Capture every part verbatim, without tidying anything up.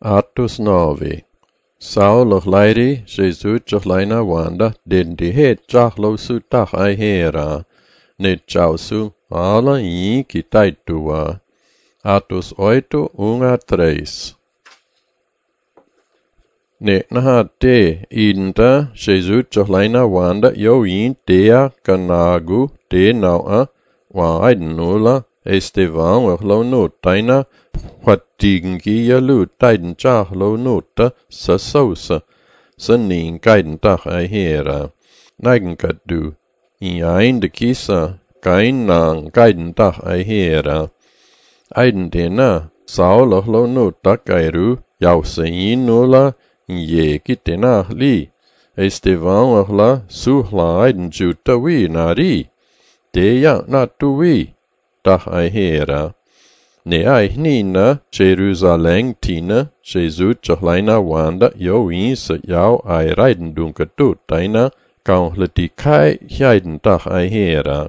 Atos nove. Saul lairi Jesus jochlaina wanda den di het jachlo su tach ai hera. Ne chausu ala i kitaitua. Atos oito unga tres. Ne naha te inta Jesus jochlaina wanda yo in dea kanagu de naua wa aidenula Estevan wachlo no taina Fattigengia lu taiden jach lo nota sa sausa, sa nin gaiden dach ai hera. Neigen kat du, in ein de kisa, gain nang gaiden dach ai hera. Eiden dena, sauloch lo nota gairu, jausa in nula, in je kitena li. Estevan wachla, suhla eiden juta wi nari. Deja natu wi, dach ai hera. Ne ai nina Jerusalem tina Jesus jochlaina wanda yo in sa yau ai reiden dunke tu taina kaun leti kai heiden dach ai hera.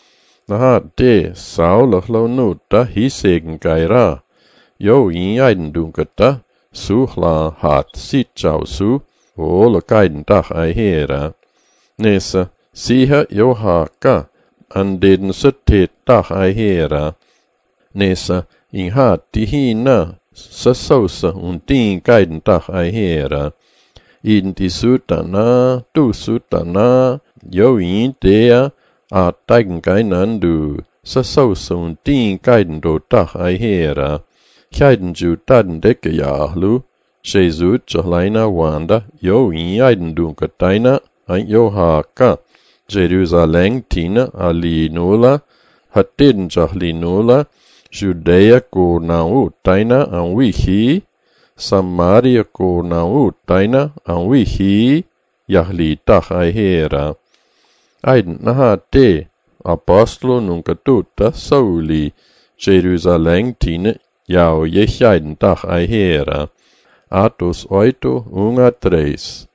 Na de sauloch lo nuta hisegen gaira. Yo in heiden dunke ta suchla hat sit jau su ole gaiden dach ai hera. Nesa siha yo haka an den sa te dach ai hera. Nesa in hat die hina sa sausa un din gaiden dach ai hera. In die sutana, du sutana, yo in dea, a taigen gainan du, sa sausa un din gaiden do dach ai hera. Gaiden ju taden deke jahlu, Jesus jochlaina wanda, yo in aiden dunke taina, an yo haka. Jerusalem tina ali nula, hat den jachli nula, Judea ko nau taina an wihi, Samaria ko nau taina an wihi, jahli dach ai hera. Aiden naha te, apostolo nunca tuta sauli, Jerusalem tina, jau jech aiden dach ai hera. Atos oito unga tres.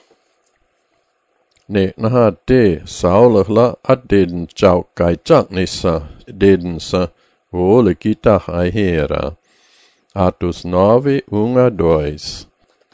Ne naha te, saulachla at den jau kai nisa, den sa, Ole gitach ai hera. Atos nove unga dois.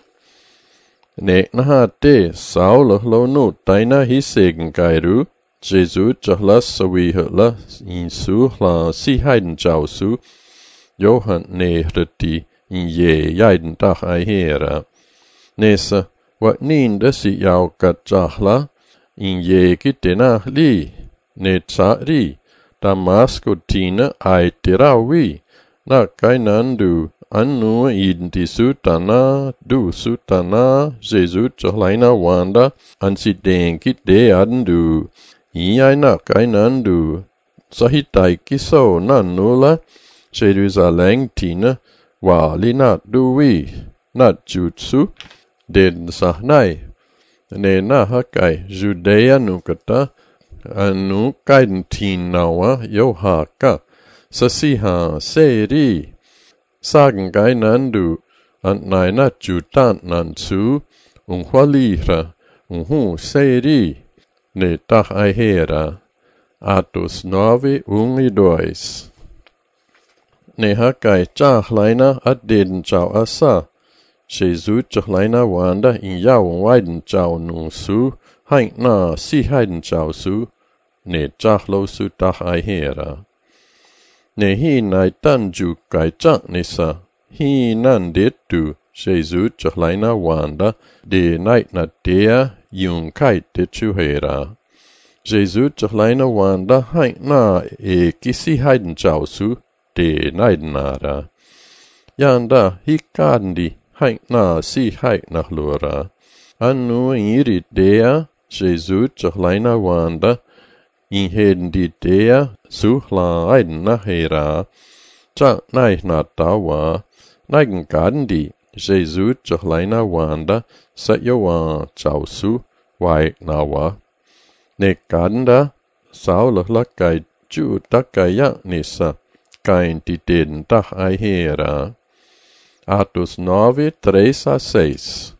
Ne naha te sauloch lo no taina hisegen gairu, Jesus jachla sawihla in su hla si heiden jausu, Johan ne reti in je jaiden dach ai hera. Nesa, wat nin de si jau kat jachla, in je kitena li, ne tsa ri. Damasco tina ai tirawi, na kainandu, anu in di sutana, du sutana, Jesus jochlaina wanda, an si denki de andu, iai na kainandu, sahitai kiso na nula, Jerusalem tina, wali na duwi, na jutsu, den sahnai, ne na hakai, Judea nukata, anu gaiden tin naua yo haka, sasiha seri, sagen gainandu, an naina jutant nansu, un hualira, un hu seri, ne dach ai hera. Atos nove ungi dois. Ne hakai jachlaina at den jau asa, Jesus jachlaina wanda in jau waiden jau nun su, Hain na si heiden jau su, ne jachlo su dach ai hera. Ne hi nai tan ju gai jach nisa, hi nan det du, Jesus jachlaina wanda, de nait na dea, yun kai de chu hera. Jesus jachlaina wanda, hain na e kisi heiden jau su, de nait nara. Yanda hi kandi, hain na si heit nach lura. Anu irit dea, Jesus jachlaina wanda, in heden di dea, suchla aiden na hera, ja naich na dawa, neigen gandi, Jesus jachlaina wanda, sa yoa jausu, wai nawa. Ne ganda, saulachla gai ju dakaya nisa, gain di den dach ai hera. Atos nove, tres a seis.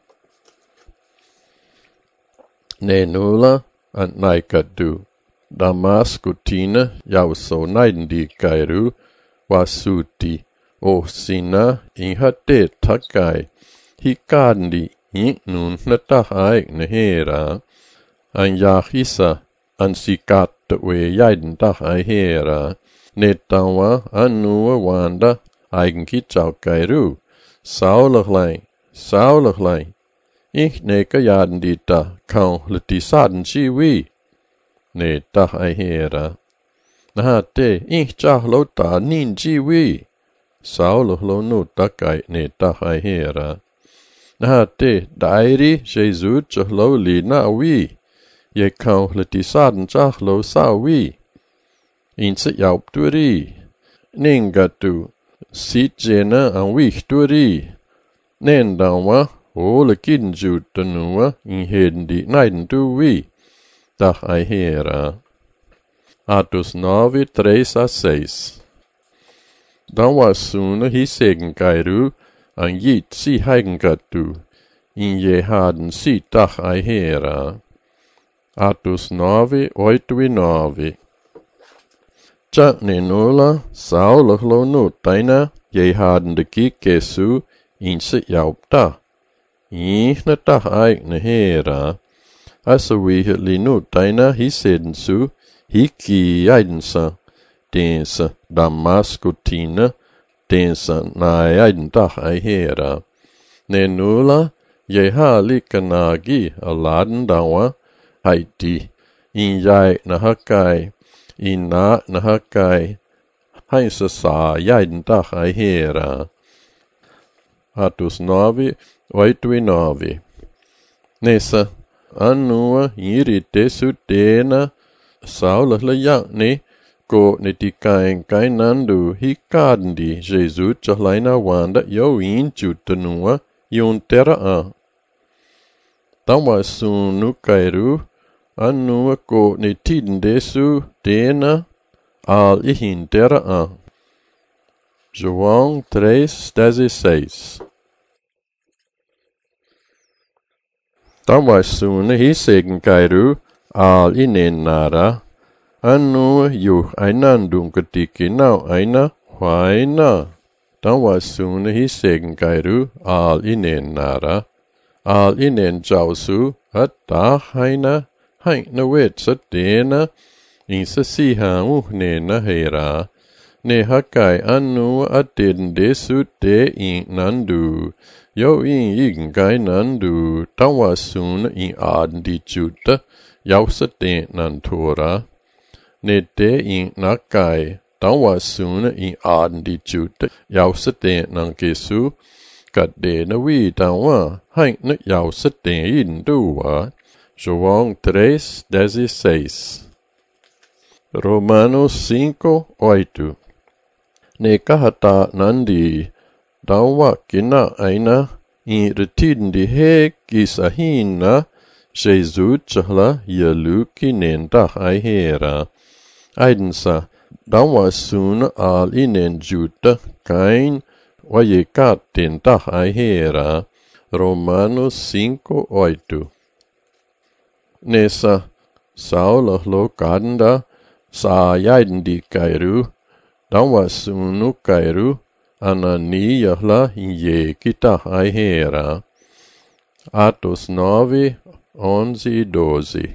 Ne nula, an naikat du. Damasco tina, jau so naiden di gairu, wasuti, o sina in hatte takai, hikandi in nun natahai nehera, an yahisa an sikat we yaiden tahai hera, netawa anua wanda eigen kitchau kairu, saulerlein, saulerlein, ich neka jaden dita, kan letisaden chiwi, ne tahai hera. Nahate, ich chah lota nin chiwi, saulerlo nu takai ne tahai hera. Nahate, dairi, Jesus chahlo li na wi, je kan letisaden chahlo sa wi. Inse jaup turi, ningatu, sit jena an wich turi, nendawa, ole kinju tenua, in heden di naiden tu wi, dag ai hera. Atus nove, tres a seis. Dan was sune hi segen kairu, an jit si heigengatu, in je haden si dag ai hera. Atus nove, oito e nove. Tja ne nula, saulerlo nu taina, je haden de kikesu, in se jaupta. Ihne dag eigne hera. Asa we li nu taina hi sedensu, hiki eidensa, densa damaskutina, densa na eiden dag ei hera. Ne nula, je ha likanagi aladen dawa, haiti, in jai na hakai, in na na hakai, heisa sa jaiden dag ei hera. Atus nove, oito e nove. Nessa, anua irite sutena, saulerle yakne, go netikain kainandu hikadndi Jesus chahlaina wanda yo in jutanua yon terra a. Tawa sunu kairu, anua go netidndesu dena, al ihin terra a. João três, dezesseis. Tawa sune hi segen kairu, al inenara, anu yu ainan dunkatiki nau aina, huaina. Tawa sune hi segen kairu, al inenara, al inen jausu, at da haina, hain na wet sa dena, in sa siha uhnena hera, ne hakai anu atin desu te in nandu, yo in igen gai nandu, tawa sun in aden di juta, yau sa te nantora. Ne te in nakai, tawa sun in aden di juta, yau sa te nankesu, kat de na wi tawa, hain na yau sa te in duwa. João três, dezesseis. Romanos cinco, oito. Ne kahata nandi, dawa kina aina, in retiden di he kisahina, Jesus chahla yalu kinen dah ai hera. Aidensa, dawa sun al inen juta, kain, waye katin dah ai hera. Romanos cinco, oito. Nessa, saula lo kadenda, sa yaiden di kairu, dawa sunu kairu, anani yahla ye kita ai hera. Atos nove, onze e doze.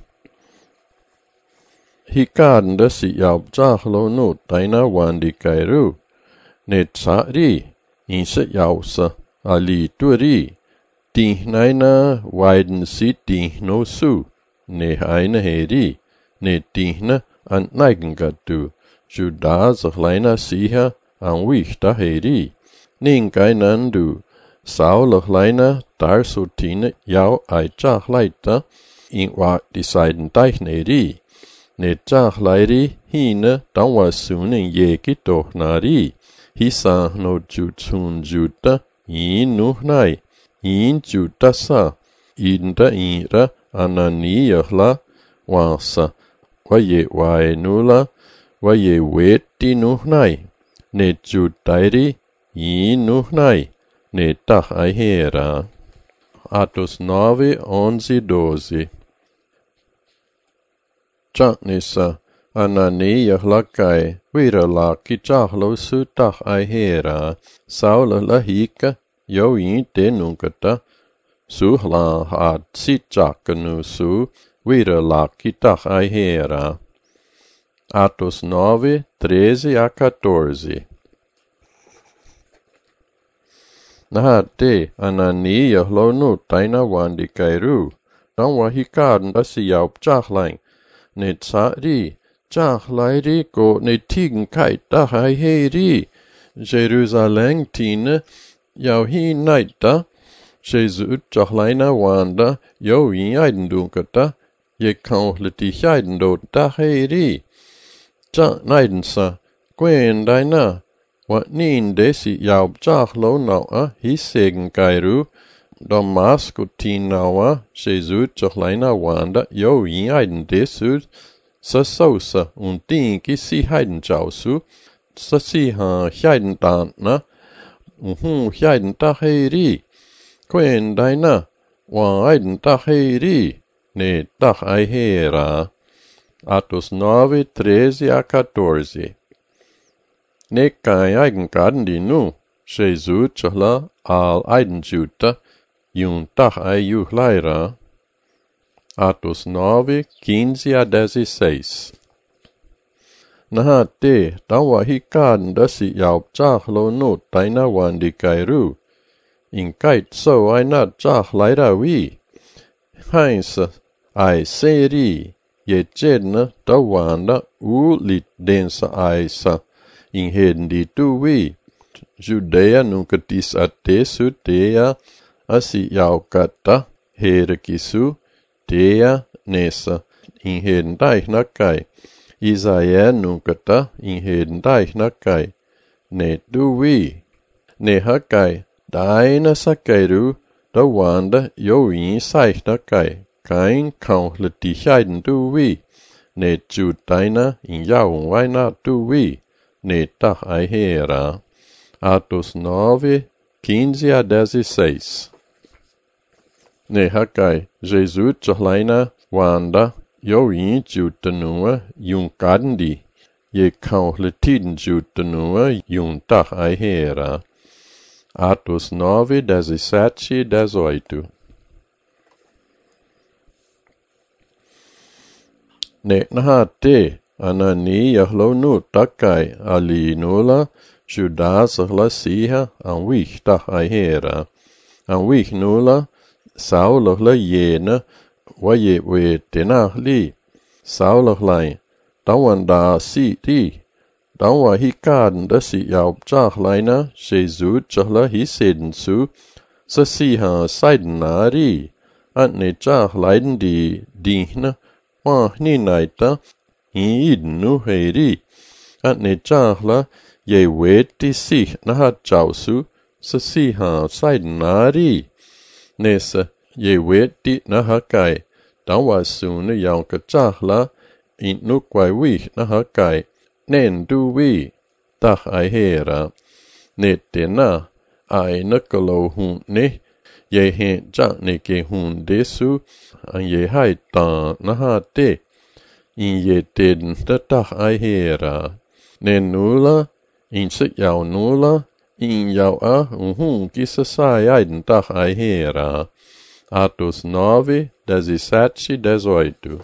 Hikadenda si yaup jahlo no taina wandi kairu, ne tsari, insa yausa, ali turi, tihnaina waiden si tihno su, ne haina heri, ne tihna an neigengatu, juda zaglaina siha an wichta heri, ninkai nandu, saulaglaina dar sotina jau ai jaglaita, in wa disaiden taihneri, ne jaglairi hina dan was sunen yeki tohnari, hisa no jutsun juta, in nuhnai, in juta sa, inda ira anani yahla, wasa, waye wae nula, waye weti nuhnai, ne jutairi, i nuhnai, ne tach ai hera. Atos nove, onze, doze. Tjanisa, Anania lakai, virala kitahlo sutah aihera, saula lahika, jo inte nunkata, suhla had sitjakanu su, virala kitah aihera. Atos nove, treze a quatorze. Nahate, Anania lo no taina wandi kairu, dan wahikan dasi yaup jachlain, ne tsari, jachlairi go ne tigen kai dahai heri, Jerusalem tine, jau hi naita, Jesu jachlaina wanda, jo in eidendunkata, je kan leti heidendo daheri. Ja neidensa, gwen daina, wat nien desi jaub jachlo naua hissegen gairu, Damasco tin naua, Jesu jachlaina wanda, jo in eiden desud, sa sausa un dinki si heiden jausu, sa si ha heiden dantna, un hun heiden daheri, gwen daina, wa eiden daheri, ne dah aihera. Atos nove, treze a quatorze. Ne kai eigengarden di nu, Jesu chahla al eidenjuta, yun tach ai juhlaira. Atos nove, quinze a dezesseis. Naha te, tawa hikarden dasi yaup jachlo no taina wandi kairu. In kait so ai na jachlaira wi. Heinsa ai seri. Je tjedna da wanda u lit densa aisa, in heden di tu wi. Judea nunca tis ate su tea, asi jaukata, here kisu, tea nesa, in heden daich nakai. Isaia nunca ta, in heden daich nakai. Ne tu wi. Ne hakai, daina sakairu, da wanda jo in saich nakai. Kain kan leti heiden du wi, ne jud daina in jaun waina du wi, ne tach aihera. Atos nove, quinze a dezesseis. Ne hakai, Jesu jachlaina wanda, jo in jud tenua, yun kadndi, je kan letiden jud tenua, yun tach aihera. Atos nove, dezessete, dezoito. Ne nahate, Anania lo nu takai ali nula, Judas la siha, an wich tach aihera. An wich nula, Saul la jena, waje we tenach li. Saul lain, dan da si di. Dan wa hikaden da si jaup jachlaina, Jesu jachla hiseden su, sa siha seiden na ri. Ant ne jachlaiden di dihne, wa ni naita, in iden nu heri. At ne jachla, je weti sich naha jausu, sa siha seiden na ri. Nesa, je weti naha kai, dan wa sune jaunka jachla, in nu kwai wich naha kai, nen du wi, tach aihera. Ne tena, ai nakalo hun ne, je hen jak ne ke hun desu, an je hai ta naha te, in je den da tach aihera. Ne nula, in sit jau nula, in jau a un hun kisa sai aiden tach aihera. Atos nove, dezessete, dezoito.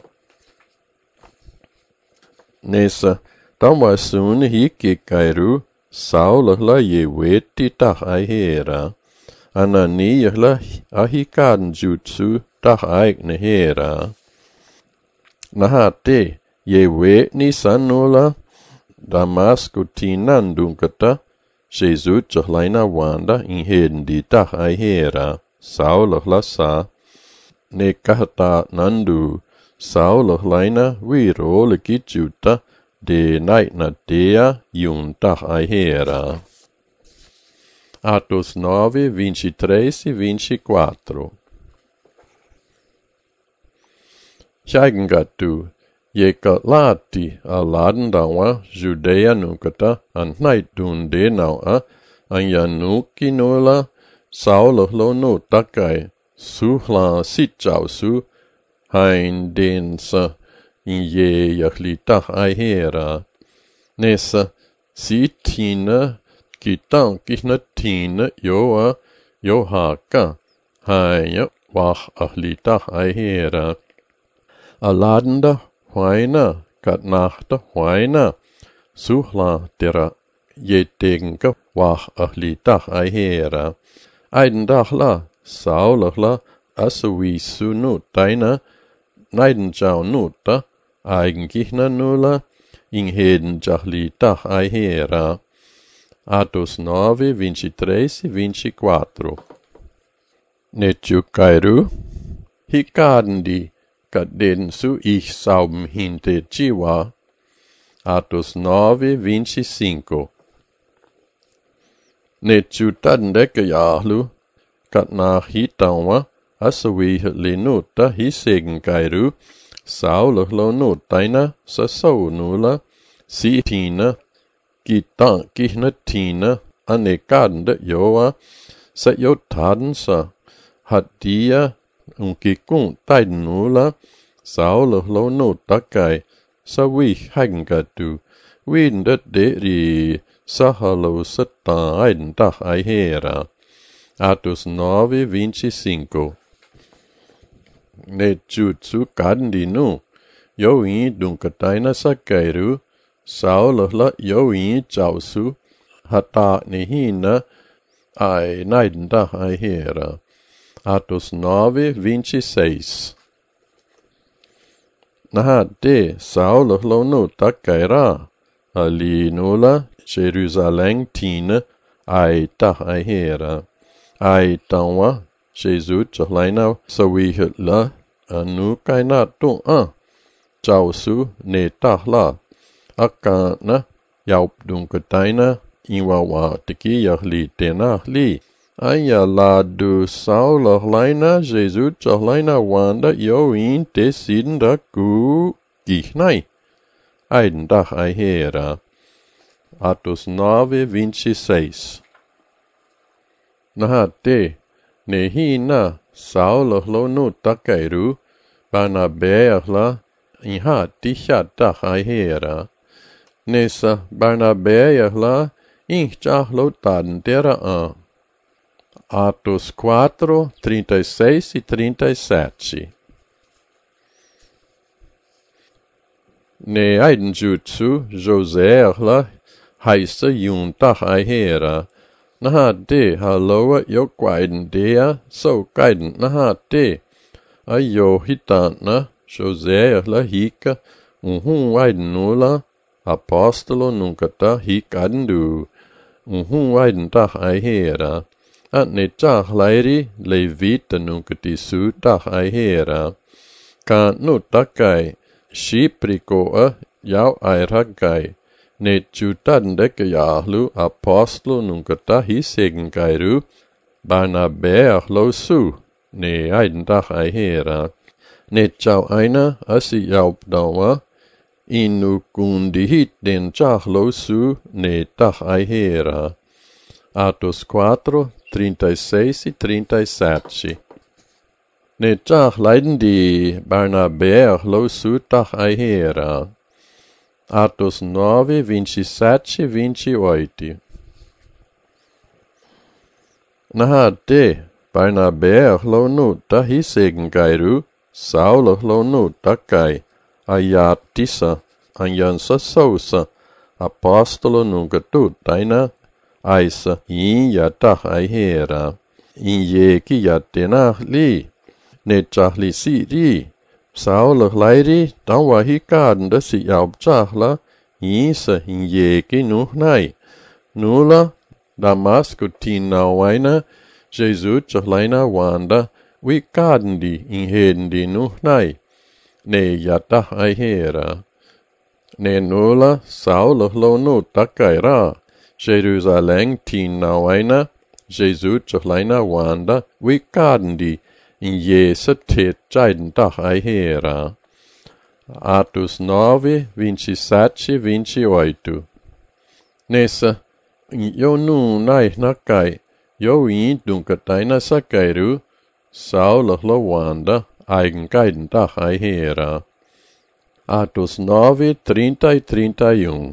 Nessa, tama sun hiki kairu, Saul la je weti tach aihera. Anania la ahikaden jutsu tach aigne hera. Nahate, je wet ni sanula, Damasco tinan dunkata, Jesu jachlaina wanda in heden di tach aihera. Saul la sa, ne kahata nandu, Saul laina wiro lekijuta, de naitna dea yun tach aihera. Atos nove, vinte e três e vinte e quatro. Jaigengatu, je katlati a laden dawa, Judea nunkata, an naitun de naua, an yanuki nula, Saul lo no takai, suhla sitjausu, hein densa, in jeeglitach aihera. Nessa si tina kitan kihna tina joa johaka haia wach achlitach aihera. Aladenda huaina kat nachta huaina suhla tera jetenka wach achlitach aihera. Eidendachla saulachla asuisu nutaina neiden jau nuta eigengihna nula in heden jachlitach aihera. Atos nove, vinte e três e vinte e quatro. Netju kairu hikadndi kaden su ich sauben hinte jiwa. Atos nove, vinte e cinco. Netju tadendeke jahlu kat nach hitawa asawi lenuta hisegen kairu saulich lo nutaina sa sau nula si tina kitan kihna tina anekadende joa sa jotaden sa hat dia unkikun taiden nula saulich lo nutakai sa wi hagengatu windet de ri sa halo satan aiden dach aihera. Atos nove, vinte e cinco. Netjutsu kadndi nu, yo in dunkataina sakairu, saulachla yo in jausu, hata nehina, ai naidenda aihera. Atos nove, vinte e seis. Nahate saulachlo nu takaira, ali nula, Jerusalém tina, ai tach aihera. Ai tawa, Jesus tjalaina sawihitla, anu kaina tu a. Jausu ne tahla. Akana, yaup dunkataina, inwawa tiki yahli tena li. Aya la du saulahlaina, Jesus tjalaina wanda yo in te sidenda ku gihnai. Eidendach aihera. Atos nove, vinte e seis. Nahate, nehina, saulachlo nu takairu, Barnabeachla, inha tishatach aihera. Nessa Barnabeachla, inchachlo tadentera a. Atos quatro, trinta e seis e trinta e sete. Ne aidenjutsu, Joséachla, haisa yuntach aihera. Nahate haloa yo kwaiden dea, so kaiden nahate. Ayo hitantna, Joséachla hika, unhun waiden nula, apostolo nunkata hikadendu. Unhun waiden tach aihera. At ne tach lairi, levita nunkati su tach aihera. Kan nu takai, shiprikoa, yau airakai. Ne tjutadendeke jahlu apostlo nunkata hisegen kairu, Barnabeachlo su, ne eidendach aihera. Ne tjau aina asi jaupdawa, inu kundi hit den tjachlo su, ne tach aihera. Atos quatro, trinta e seis e trinta e sete. Ne tjach leiden di Barnabeachlo su tach aihera. Atos nove, vinte e sete e vinte e oito. Nahate, Barnabeachlo nu tahisegen kairu, saulachlo nu takai, ayatisa, anyansa sousa, apostolo nunca tu taina, aisa, in yatach aihera, in yeki yatenach li, ne chahli si ri, Saulach lairi, dan wahikadende si jaupchachla, isa in yeki nuhnai. Nula, Damasco tina waina, Jesus chachlaina wanda, wikadendi in hedendi nuhnai. Ne yatach aihera. Ne nula, Saulach lo nu takaira, Jerusalem tina waina, Jesus chachlaina wanda, wikadendi, in Jesa tet jaidendach aihera. Atos nove, vinte e sete e vinte e oito. Nessa, yo nu nai nakai, yo in dunkataina sakairu, Saulachlo wanda, eigenkaidendach aihera. Atos nove, trinta e trinta e um.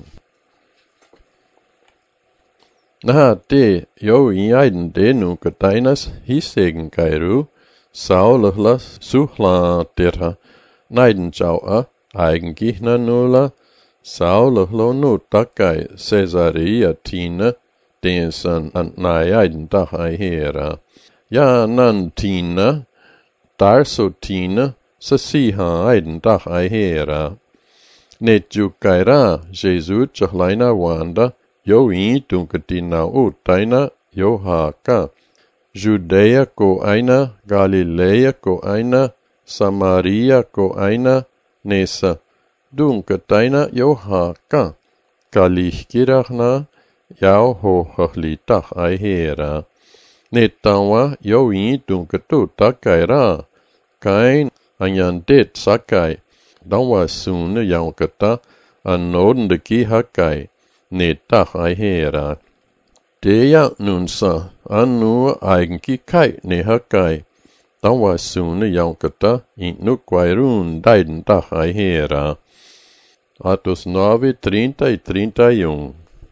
Na te jo in de nunca tainas hisegen kairu, saulahla suhla terha, naiden chaua, eigengihna nula, saulahlo nu takai Caesarea tina, densan an naiden tahai hera. Ja nan tina, darso tina, sa siha aiden tahai hera. Ne jukaira, Jesu chahlaina wanda, jo in tunkatina utaina, jo haka. Judea ko aina, Galilea ko aina, Samaria ko aina, nesa. Dunkataina jo haka. Kalihkirachna, jau hohalitach aihera. Netawa jo in tunkatu takaira. Kain anyandet sakai. Dawa sune yankata, an de ki hakai. Netach aihera. Deja nunsa, anu eigentlich kai ne hakai. Dawa sune yankata, in nukwairun daiden tach aihera. Atos nove, trinta e trinta e um.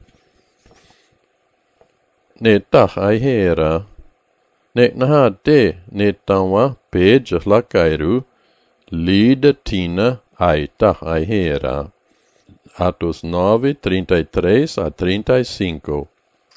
Netach aihera. Ne naha de, netawa peja lakairu, lida tina aitach aihera. Atos nove, trinta e três a trinta e cinco.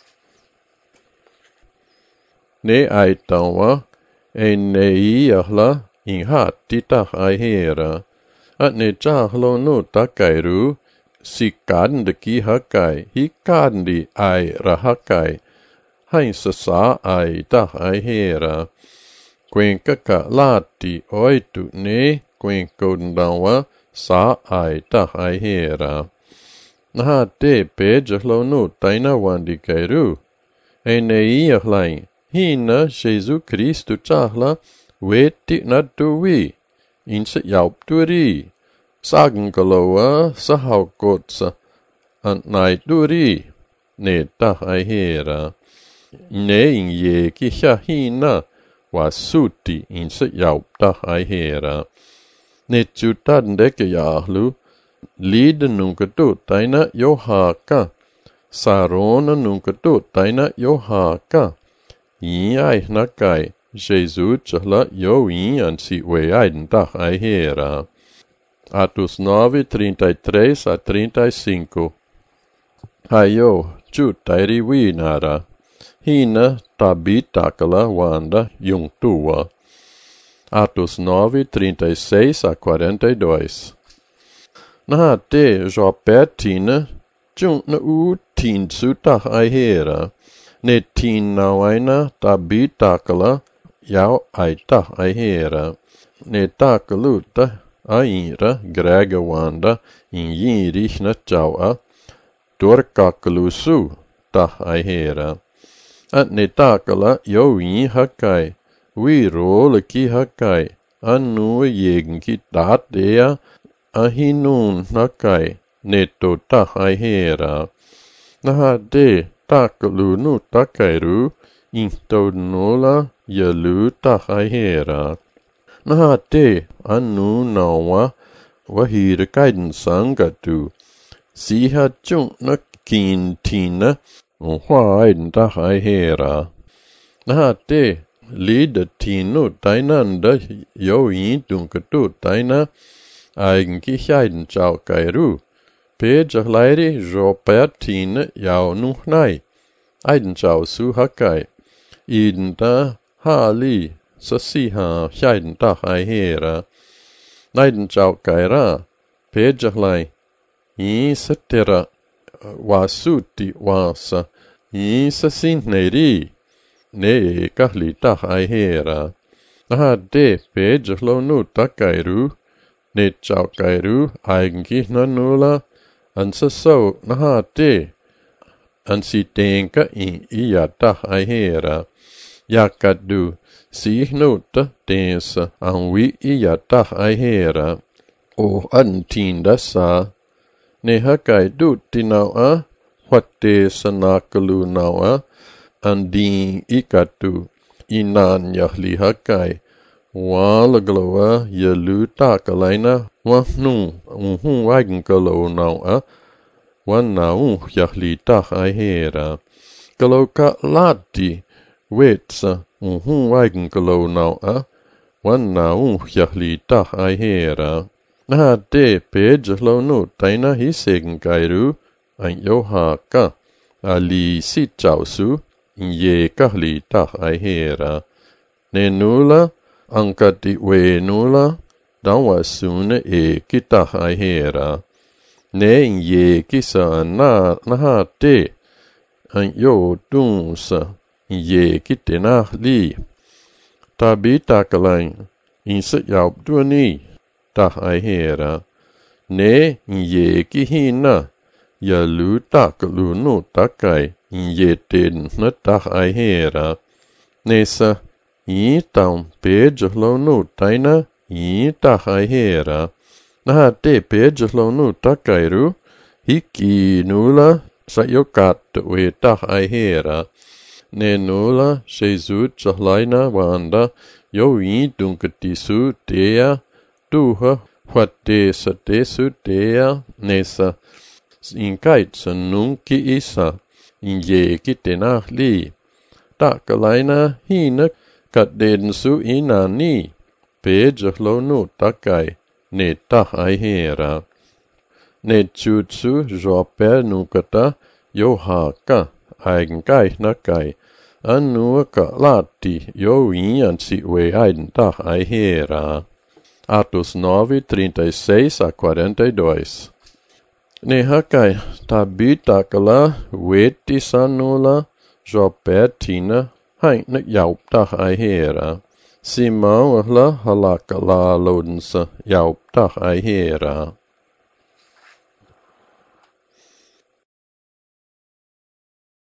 Ne aitawa, en ne iahla, in hat titach aihera. At ne chahlo no takairu, si kaden de ki hakai, hi kaden di ai rahakai, hain sasa ai tach aihera. Quen kaka lati oitu ne, quen kodendawa, sa ai tach aihera. Naha te pejahlo no taina wandi kairu. E ne iahlain, hina Jesu Christu chahla, weti na tuwi. Inse yaupturi. Sagen galoa sahaukotsa. Antnai turi. Ne tach aihera. Ne in ye kisha hina. Wasuti inse yauptach aihera. Ne chutan deke yahlu, lida nunca tu taina johaka, sarona nunca tu taina johaka. Iai nakai, Jesu chahla jo ian si weaiden tach aihera. Atos nove, trinta e três a trinta e cinco. Hayo, chutairi winara. Hina tabitakala wanda jungtua. Atos nove, trinta e seis a quarenta e dois. Na te jopetina, jun na u tin sutach aihera. Ne tin nawaina tabitakala, jau aitach aihera. Ne takaluta aira grega wanda in yirich na jaua, dorkakalusu tach aihera. At ne takala jo in hakai. We role ki hakai, anu yegen ki dat dea, ahinun nakai, neto tach aihera. Naha de takalu nu takairu, into nola yalu tach aihera. Naha de anu nawa, wahira kaiden sangatu, siha chung na kintina, unhwa aiden tach aihera. Naha de lida tinu tainanda jo in dunkatu taina eigentlich aiden chau kairu. Pejah lairi jo pertina jau nuhnai. Aiden chau su hakai. Iden da hali sasiha shaiden tach aihera. Naiden chau kaira. Pejah lai. I satira wasuti wasa. I sasineri. Ne kahli tach aihera. Naha de pejahlo nu takairu. Ne chau kairu eigentlich na nula. Ansa so naha de. Ansi tenka in iya tach aihera. Yakadu sih nuta tensa anwi iya tach aihera. O antinda sa. Ne hakai duti naua. Wate sanakalu naua. Andin ikatu inan yahli hakai, Wala galoa ye luta kalaina wa nu unhu wagen galo nau a wan nau yahlita ai hera galo ka lati wetsa unhu wagen galo nau a wan nau yahlita ai hera na de page lo nu taina hi segen gairu an yoha ka ali si chausu ye ka lita ai hera ne nula Angkati we nula, dawa sune e kita ai hera. Ne ye kisa na naha te, an yo dunsa, ye kite na li. Tabi takalain, insa yaup duani, ta ai hera. Ne ye kihina, ya lu takalu no takai, ye ten na ta ai hera. Nesa, I taun page lo nu taina I ta hai hera. Na te page lo nu takairu hiki nula sa yokat we ta hai hera. Ne nula Jesus laina wanda yo I dunkatisu tea tuha what te sa te su tea nesa in kait sa nunki isa in ye kitena li. Takalaina hina Kat den su ina ni, page lo nu takai, ne ta ai hera. Ne chutsu jo per nu kata, yo ha ka, aigen kai na kai, anu ka lati, yo ian si we aiden ta ai hera. Atos nove, trinta e seis a quarenta e dois. Ne hakai, tabita kala, weti sanula, jo per tina, Hai na yaup ta ai hera. Simão la halaka la lodensa yaup ta ai hera.